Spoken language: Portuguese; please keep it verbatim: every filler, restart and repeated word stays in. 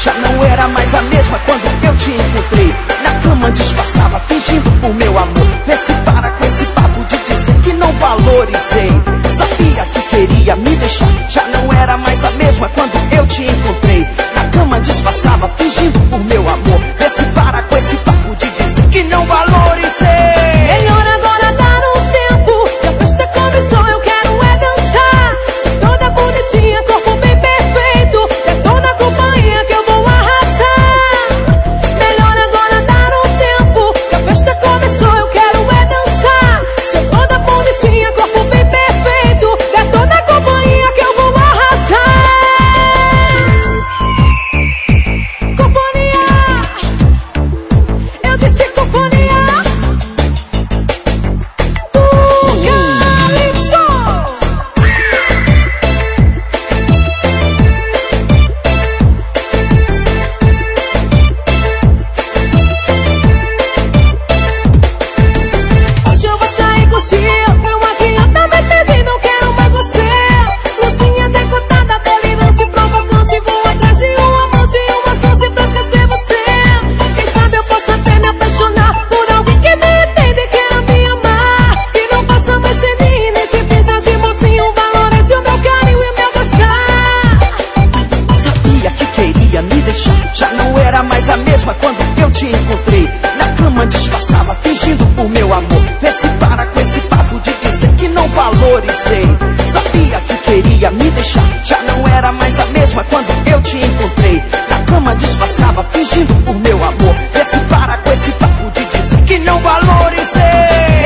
já não era mais a mesma quando eu te encontrei. Na cama disfarçava, fingindo por meu amor. Vê se para com esse papo de dizer que não valorizei. Sabia que queria me deixar, já não era mais a mesma quando eu te encontrei. Na cama disfarçava, fingindo por meu amor. Vê se para com esse papo de dizer que não valorizei. Melhor agora dar um tempo, que a festa começou, eu quero é dançar. Sou toda bonitinha, corpo bem perfeito, é toda a companhia que eu vou arrasar. Melhor agora dar um tempo, que a festa começou, eu quero é dançar. Sou toda bonitinha, corpo bem perfeito, é toda a companhia que eu vou arrasar. Companhia, eu disse companhia. Hoje eu vou sair curtir, não adianta me pedir, não quero mais você. Luzinha decotada, delirante, provocante, vou atrás de um amante e uma chance pra esquecer você. Quem sabe eu posso até me apaixonar por alguém que me entenda e queira me amar. E não faça mais sem mim, nem se finja de mocinho, valorize o meu carinho e o meu gostar. Sabia que queria me deixar, já não era mais a mesma quando eu te encontrei. Na cama disfarçava, fingindo por meu amor. Vê se para com esse papo de dizer que não valorizei. Sabia que queria me deixar, já não era mais a mesma quando eu te encontrei. Na cama disfarçava, fingindo por meu amor. Vê se para com esse papo de dizer que não valorizei.